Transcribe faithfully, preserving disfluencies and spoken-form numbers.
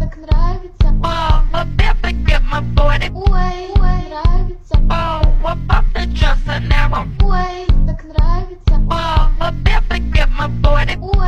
так нравится. О, вот это get my body. Ой, ой, нравится. Oh, what about the just an hour? Ой, так нравится. Oh, what if I get my body?